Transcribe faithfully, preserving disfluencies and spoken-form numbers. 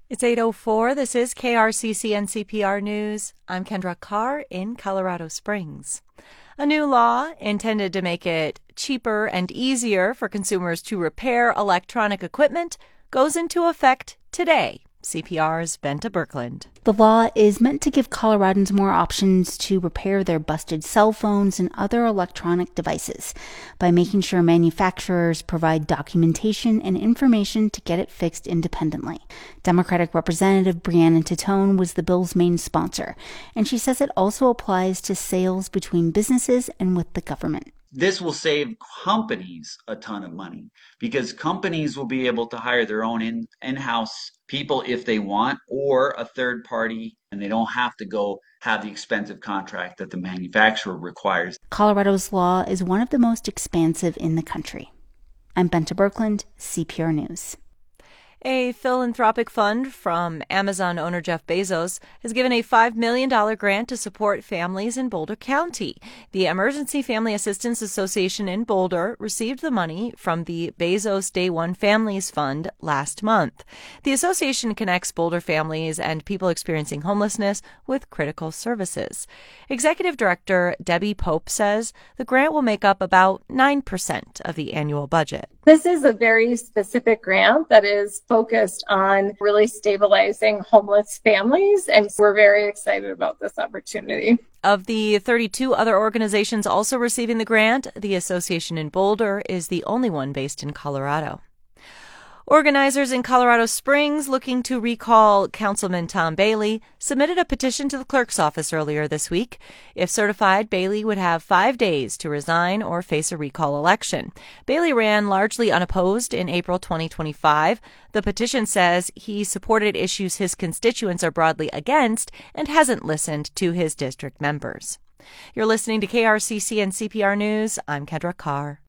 It's eight oh four. This is K R C C and C P R News. I'm Kendra Carr in Colorado Springs. A new law intended to make it cheaper and easier for consumers to repair electronic equipment goes into effect today. C P R's Benta Birkeland. The law is meant to give Coloradans more options to repair their busted cell phones and other electronic devices by making sure manufacturers provide documentation and information to get it fixed independently. Democratic Representative Brianna Titone was the bill's main sponsor, and she says it also applies to sales between businesses and with the government. This will save companies a ton of money because companies will be able to hire their own in, in-house people if they want, or a third party, and they don't have to go have the expensive contract that the manufacturer requires. Colorado's law is one of the most expansive in the country. I'm Benta Birkeland, C P R News. A philanthropic fund from Amazon owner Jeff Bezos has given a five million dollars grant to support families in Boulder County. The Emergency Family Assistance Association in Boulder received the money from the Bezos Day One Families Fund last month. The association connects Boulder families and people experiencing homelessness with critical services. Executive Director Debbie Pope says the grant will make up about nine percent of the annual budget. This is a very specific grant that is focused on really stabilizing homeless families, and we're very excited about this opportunity. Of the thirty-two other organizations also receiving the grant, the association in Boulder is the only one based in Colorado. Organizers in Colorado Springs looking to recall Councilman Tom Bailey submitted a petition to the clerk's office earlier this week. If certified, Bailey would have five days to resign or face a recall election. Bailey ran largely unopposed in April twenty twenty-five. The petition says he supported issues his constituents are broadly against and hasn't listened to his district members. You're listening to K R C C and C P R News. I'm Kendra Carr.